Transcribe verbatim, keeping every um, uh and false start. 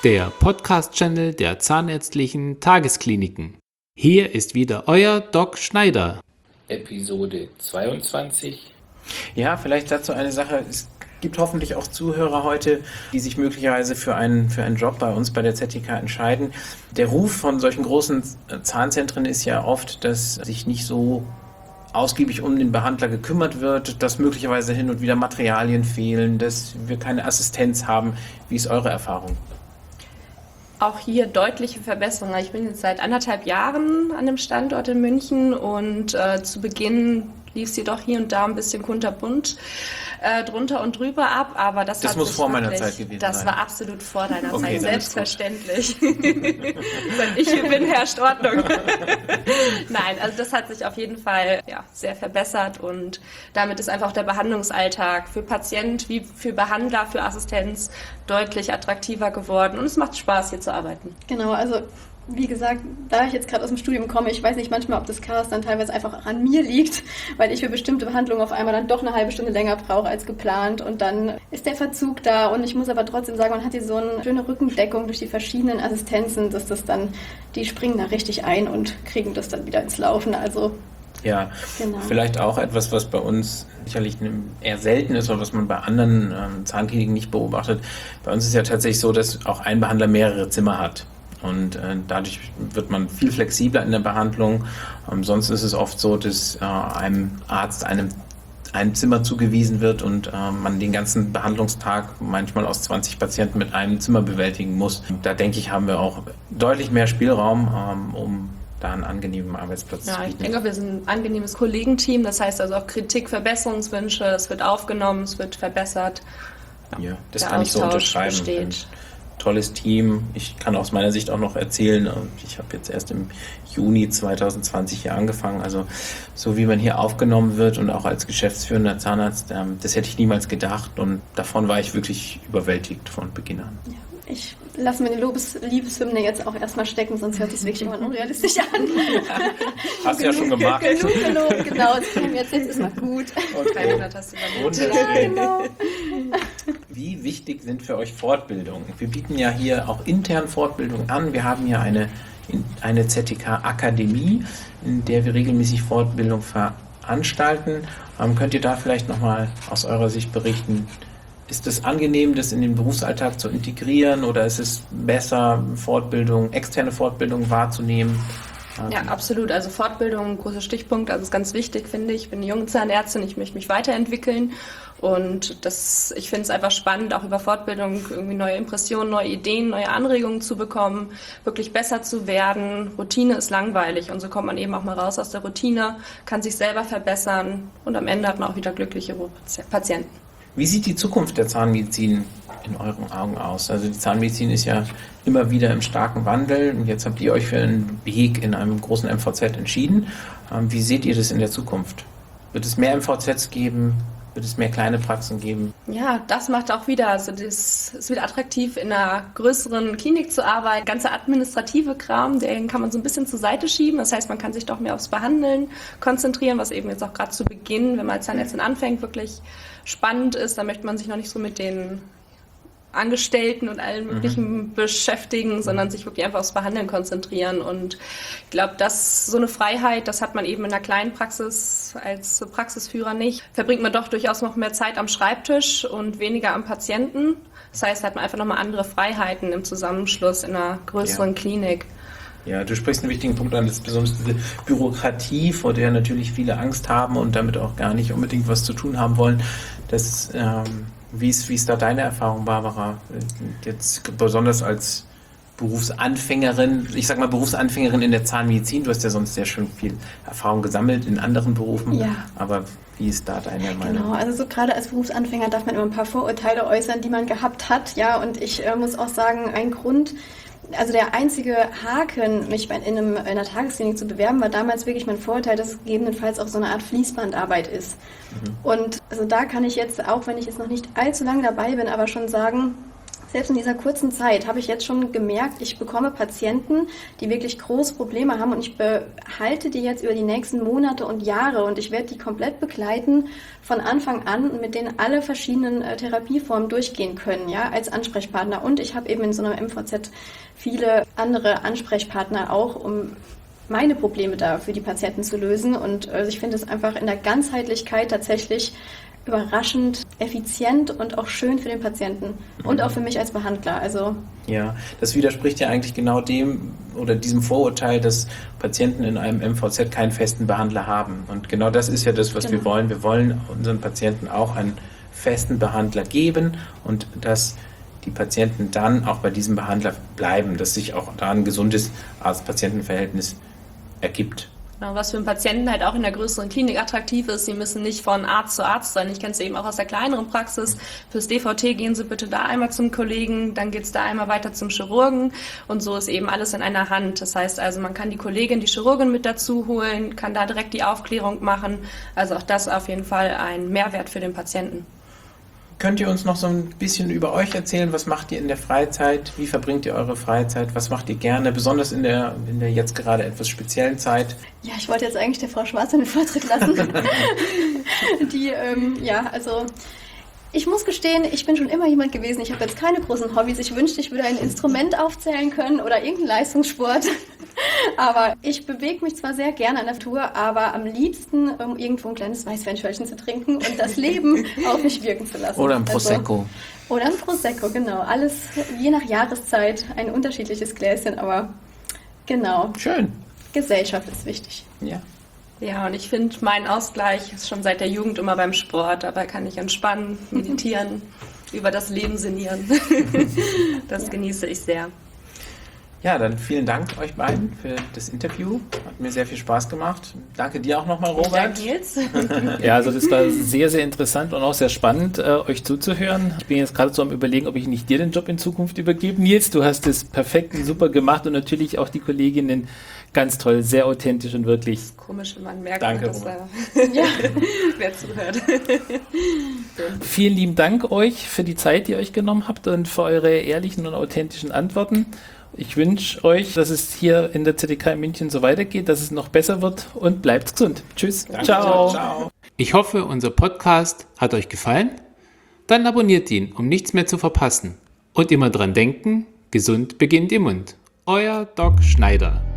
der Podcast-Channel der Zahnärztlichen Tageskliniken. Hier ist wieder euer Doc Schneider. Episode zweiundzwanzig. Ja, vielleicht dazu eine Sache. Es gibt hoffentlich auch Zuhörer heute, die sich möglicherweise für einen, für einen Job bei uns bei der Z T K entscheiden. Der Ruf von solchen großen Zahnzentren ist ja oft, dass sich nicht so ausgiebig um den Behandler gekümmert wird, dass möglicherweise hin und wieder Materialien fehlen, dass wir keine Assistenz haben. Wie ist eure Erfahrung? Auch hier deutliche Verbesserungen. Ich bin jetzt seit anderthalb Jahren an dem Standort in München und äh, zu Beginn lief es jedoch hier und da ein bisschen kunterbunt äh, drunter und drüber ab, aber das, das hat muss sich vor wirklich, meiner Zeit gewesen das sein. Das war absolut vor deiner okay, Zeit, selbstverständlich. Seit ich hier bin, herrscht Ordnung. Nein, also das hat sich auf jeden Fall ja, sehr verbessert und damit ist einfach der Behandlungsalltag für Patient wie für Behandler, für Assistenz deutlich attraktiver geworden und es macht Spaß, hier zu arbeiten. Genau, also wie gesagt, da ich jetzt gerade aus dem Studium komme, ich weiß nicht manchmal, ob das Chaos dann teilweise einfach an mir liegt, weil ich für bestimmte Behandlungen auf einmal dann doch eine halbe Stunde länger brauche als geplant und dann ist der Verzug da und ich muss aber trotzdem sagen, man hat hier so eine schöne Rückendeckung durch die verschiedenen Assistenzen, dass das dann, die springen da richtig ein und kriegen das dann wieder ins Laufen, also ja, genau. Vielleicht auch etwas, was bei uns sicherlich eher selten ist oder was man bei anderen ähm, Zahnkliniken nicht beobachtet. Bei uns ist ja tatsächlich so, dass auch ein Behandler mehrere Zimmer hat. Und äh, dadurch wird man viel flexibler in der Behandlung. Ähm, sonst ist es oft so, dass äh, einem Arzt einem ein Zimmer zugewiesen wird und äh, man den ganzen Behandlungstag manchmal aus zwanzig Patienten mit einem Zimmer bewältigen muss. Und da denke ich, haben wir auch deutlich mehr Spielraum, ähm, um da einen angenehmen Arbeitsplatz ja, zu bieten. Ich denke, wir sind ein angenehmes Kollegenteam. Das heißt also auch Kritik, Verbesserungswünsche, es wird aufgenommen, es wird verbessert. Ja, das Der kann ich so Austausch unterschreiben. besteht. Tolles Team. Ich kann aus meiner Sicht auch noch erzählen, ich habe jetzt erst im Juni zwanzig zwanzig hier angefangen, also so wie man hier aufgenommen wird und auch als geschäftsführender Zahnarzt, das hätte ich niemals gedacht und davon war ich wirklich überwältigt von Beginn an. Ja, ich lasse meine Lobes- Liebeshymne jetzt auch erstmal stecken, sonst hört sich wirklich immer unrealistisch an. Hast du ja schon gemacht. Genug gelobt, genau, das können wir jetzt, jetzt ist mal gut. Okay. dreihundert hast du überlebt. Wunderschön. Genau. Wie wichtig sind für euch Fortbildungen? Wir bieten ja hier auch intern Fortbildungen an. Wir haben hier eine, eine Z T K-Akademie, in der wir regelmäßig Fortbildung veranstalten. Ähm, könnt ihr da vielleicht nochmal aus eurer Sicht berichten? Ist es angenehm, das in den Berufsalltag zu integrieren oder ist es besser, Fortbildung, externe Fortbildung wahrzunehmen? Ja, absolut. Also Fortbildung, ein großer Stichpunkt. Also ist ganz wichtig, finde ich. Ich bin eine junge Zahnärztin, ich möchte mich weiterentwickeln. Und das, ich finde es einfach spannend, auch über Fortbildung irgendwie neue Impressionen, neue Ideen, neue Anregungen zu bekommen, wirklich besser zu werden. Routine ist langweilig und so kommt man eben auch mal raus aus der Routine, kann sich selber verbessern und am Ende hat man auch wieder glückliche Patienten. Wie sieht die Zukunft der Zahnmedizin in euren Augen aus? Also die Zahnmedizin ist ja immer wieder im starken Wandel und jetzt habt ihr euch für einen Weg in einem großen M V Z entschieden. Wie seht ihr das in der Zukunft? Wird es mehr M V Zs geben? Wird es mehr kleine Praxen geben? Ja, das macht auch wieder, also das ist wieder attraktiv, in einer größeren Klinik zu arbeiten. Ganze administrative Kram, den kann man so ein bisschen zur Seite schieben. Das heißt, man kann sich doch mehr aufs Behandeln konzentrieren, was eben jetzt auch gerade zu Beginn, wenn man als Zahnärztin anfängt, wirklich spannend ist. Da möchte man sich noch nicht so mit den Angestellten und allen möglichen mhm. beschäftigen, sondern sich wirklich einfach aufs Behandeln konzentrieren. Und ich glaube, dass so eine Freiheit, das hat man eben in einer kleinen Praxis als Praxisführer nicht. Verbringt man doch durchaus noch mehr Zeit am Schreibtisch und weniger am Patienten. Das heißt, da hat man einfach nochmal andere Freiheiten im Zusammenschluss in einer größeren ja. Klinik. Ja, du sprichst einen wichtigen Punkt an, das ist besonders diese Bürokratie, vor der natürlich viele Angst haben und damit auch gar nicht unbedingt was zu tun haben wollen. Das ähm Wie ist, wie ist da deine Erfahrung, Barbara? Jetzt besonders als Berufsanfängerin, ich sag mal Berufsanfängerin in der Zahnmedizin, du hast ja sonst sehr schön viel Erfahrung gesammelt in anderen Berufen, ja. aber wie ist da deine Meinung? Genau, also so gerade als Berufsanfänger darf man immer ein paar Vorurteile äußern, die man gehabt hat, ja, und ich äh, muss auch sagen, ein Grund, also der einzige Haken, mich in, einem, in einer Tagesklinik zu bewerben, war damals wirklich mein Vorurteil, dass es gegebenenfalls auch so eine Art Fließbandarbeit ist. Mhm. Und also da kann ich jetzt, auch wenn ich jetzt noch nicht allzu lange dabei bin, aber schon sagen, Selbst in dieser kurzen Zeit habe ich jetzt schon gemerkt, ich bekomme Patienten, die wirklich große Probleme haben und ich behalte die jetzt über die nächsten Monate und Jahre und ich werde die komplett begleiten von Anfang an und mit denen alle verschiedenen äh, Therapieformen durchgehen können, ja, als Ansprechpartner. Und ich habe eben in so einem M V Z viele andere Ansprechpartner auch, um meine Probleme da für die Patienten zu lösen. Und also ich finde es einfach in der Ganzheitlichkeit tatsächlich überraschend effizient und auch schön für den Patienten und auch für mich als Behandler. Also ja, das widerspricht ja eigentlich genau dem oder diesem Vorurteil, dass Patienten in einem M V Z keinen festen Behandler haben. Und genau das ist ja das, was genau. wir wollen. Wir wollen unseren Patienten auch einen festen Behandler geben und dass die Patienten dann auch bei diesem Behandler bleiben, dass sich auch da ein gesundes Arzt-Patienten-Verhältnis ergibt. Genau, was für einen Patienten halt auch in der größeren Klinik attraktiv ist, sie müssen nicht von Arzt zu Arzt sein. Ich kenne es eben auch aus der kleineren Praxis. Fürs D V T gehen Sie bitte da einmal zum Kollegen, dann geht's da einmal weiter zum Chirurgen und so ist eben alles in einer Hand. Das heißt also, man kann die Kollegin, die Chirurgin mit dazu holen, kann da direkt die Aufklärung machen. Also auch das auf jeden Fall ein Mehrwert für den Patienten. Könnt ihr uns noch so ein bisschen über euch erzählen? Was macht ihr in der Freizeit? Wie verbringt ihr eure Freizeit? Was macht ihr gerne, besonders in der, in der jetzt gerade etwas speziellen Zeit? ja, ich wollte jetzt eigentlich der Frau Schwarzer den Vortritt lassen. Die, ähm, ja, also ich muss gestehen, ich bin schon immer jemand gewesen, ich habe jetzt keine großen Hobbys. Ich wünschte, ich würde ein Instrument aufzählen können oder irgendeinen Leistungssport. Aber ich bewege mich zwar sehr gerne an der Tour, aber am liebsten, um irgendwo ein kleines Weißweinschwällchen zu trinken und das Leben auf mich wirken zu lassen. Oder ein Prosecco. Also, oder ein Prosecco, genau. Alles je nach Jahreszeit ein unterschiedliches Gläschen, aber genau. Schön. Gesellschaft ist wichtig. Ja. Ja, und ich finde, mein Ausgleich ist schon seit der Jugend immer beim Sport. Dabei kann ich entspannen, meditieren, über das Leben sinnieren. Das ja. genieße ich sehr. Ja, dann vielen Dank euch beiden für das Interview. Hat mir sehr viel Spaß gemacht. Danke dir auch nochmal, Robert. Danke, Nils. Ja, also das war sehr, sehr interessant und auch sehr spannend, äh, euch zuzuhören. Ich bin jetzt gerade so am Überlegen, ob ich nicht dir den Job in Zukunft übergebe. Nils, du hast es perfekt und super gemacht und natürlich auch die Kolleginnen ganz toll, sehr authentisch und wirklich. Komisch, wenn man merkt, Danke, dass Robert. da ja. wer zuhört. Vielen lieben Dank euch für die Zeit, die ihr euch genommen habt und für eure ehrlichen und authentischen Antworten. Ich wünsche euch, dass es hier in der Z D K in München so weitergeht, dass es noch besser wird und bleibt gesund. Tschüss. Danke, Ciao. Ciao. Ich hoffe, unser Podcast hat euch gefallen. Dann abonniert ihn, um nichts mehr zu verpassen. Und immer dran denken, gesund beginnt im Mund. Euer Doc Schneider.